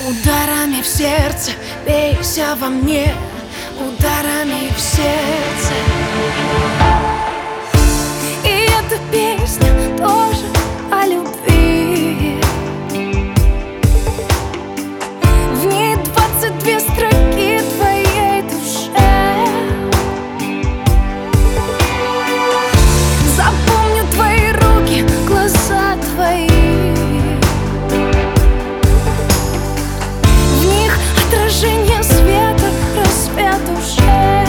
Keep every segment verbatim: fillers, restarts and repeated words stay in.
Ударами в сердце бейся во мне, ударами в сердце. И эта песня тоже о любви. В ней двадцать две строки твоей душе. Запомню твои руки, глаза твои. Отражение света, рассвет уже.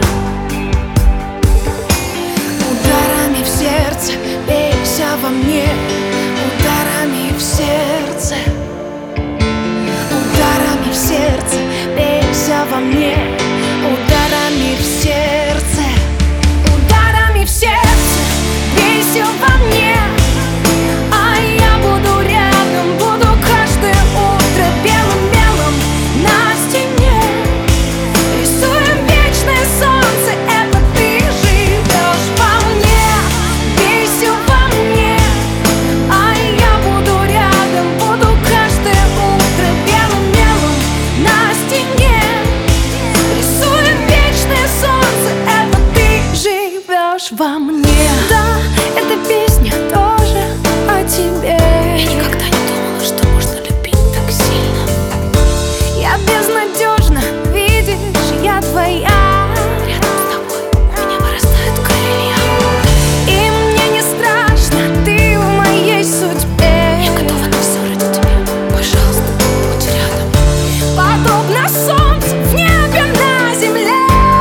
Ударами в сердце бейся во мне, ударами в сердце. Ударами в сердце бейся во мне, ударами в сердце. Ударами в сердце бейся во мне, а я буду рядом, буду каждое утро белым-белым на стене. Рисуем вечное солнце, это ты живешь во мне. Бейся во мне, а я буду рядом, буду каждое утро белым-белым на стене. Рисуем вечное солнце, это ты живешь во мне. Да, эта песня тоже о тебе. Я никогда не думала, что можно любить так сильно. Я безнадежна, видишь, я твоя. Рядом с тобой у меня вырастают крылья. И мне не страшно, ты в моей судьбе. Я готова на все ради тебя, пожалуйста, будь рядом. Подобно солнцу в небе на земле.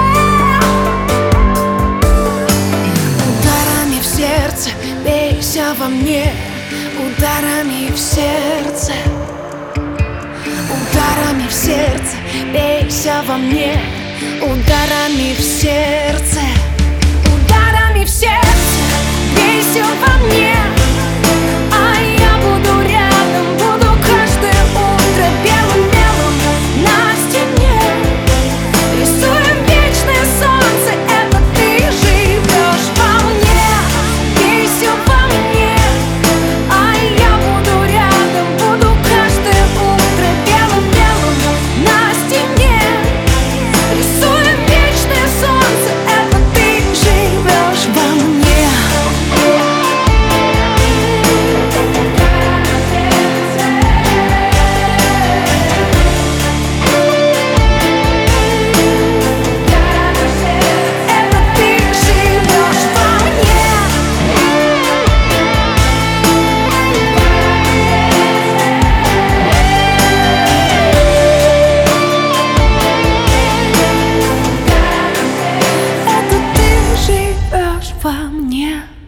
Ударами в сердце бейся во мне, ударами в сердце. Ударами в сердце бейся во мне, ударами в сердце. Ударами в сердце бейся во мне, а я буду рядом, буду каждое утро белым-белым на стене. Рисуем вечное солнце, это ты живешь во мне. Бейся во мне, а я буду рядом, буду каждое утро белым-белым на стене. Рисуем вечное солнце, это ты живешь во мне. Это ты живешь во мне. Это ты живешь во мне.